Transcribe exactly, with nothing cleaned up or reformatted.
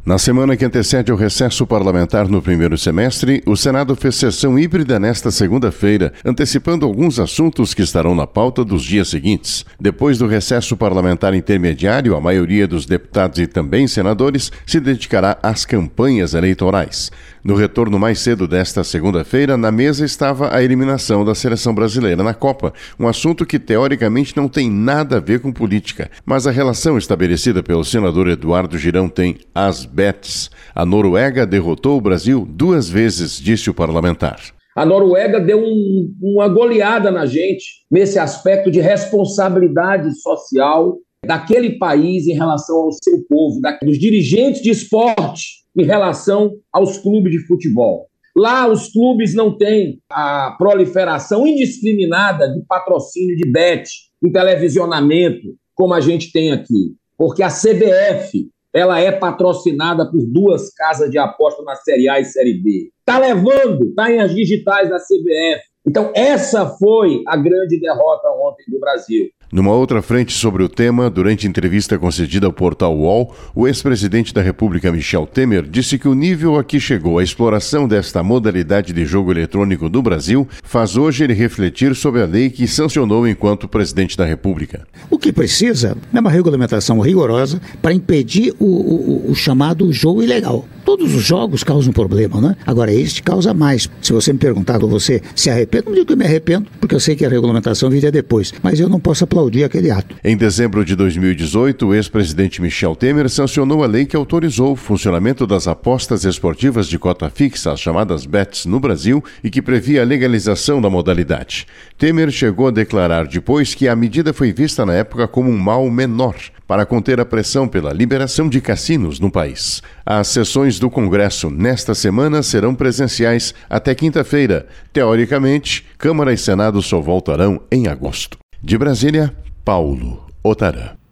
Na semana que antecede o recesso parlamentar no primeiro semestre, o Senado fez sessão híbrida nesta segunda-feira, antecipando alguns assuntos que estarão na pauta dos dias seguintes. Depois do recesso parlamentar intermediário, a maioria dos deputados e também senadores se dedicará às campanhas eleitorais. No retorno mais cedo desta segunda-feira, na mesa estava a eliminação da seleção brasileira na Copa, um assunto que teoricamente não tem nada a ver com política, mas a relação estabelecida pelo senador Eduardo Girão tem as bets. A Noruega derrotou o Brasil duas vezes, disse o parlamentar. A Noruega deu um, uma goleada na gente nesse aspecto de responsabilidade social daquele país em relação ao seu povo, da, dos dirigentes de esporte em relação aos clubes de futebol. Lá os clubes não têm a proliferação indiscriminada de patrocínio de bet, em televisionamento, como a gente tem aqui. Porque a C B F, ela é patrocinada por duas casas de aposta na Série A e Série B. Está levando, está em as digitais da C B F. Então essa foi a grande derrota ontem do Brasil. Numa outra frente sobre o tema, durante entrevista concedida ao portal U O L, o ex-presidente da República, Michel Temer, disse que o nível a que chegou a exploração desta modalidade de jogo eletrônico do Brasil faz hoje ele refletir sobre a lei que sancionou enquanto presidente da República. O que precisa é uma regulamentação rigorosa para impedir o, o, o chamado jogo ilegal. Todos os jogos causam problema, né? Agora, este causa mais. Se você me perguntar, você se arrepende? Não digo que eu me arrependo, porque eu sei que a regulamentação viria depois, mas eu não posso aplaudir aquele ato. Em dezembro de dois mil e dezoito, o ex-presidente Michel Temer sancionou a lei que autorizou o funcionamento das apostas esportivas de cota fixa, as chamadas bets, no Brasil, e que previa a legalização da modalidade. Temer chegou a declarar depois que a medida foi vista na época como um mal menor, para conter a pressão pela liberação de cassinos no país. As sessões do Congresso nesta semana serão presenciais até quinta-feira. Teoricamente, Câmara e Senado só voltarão em agosto. De Brasília, Paulo Otarã.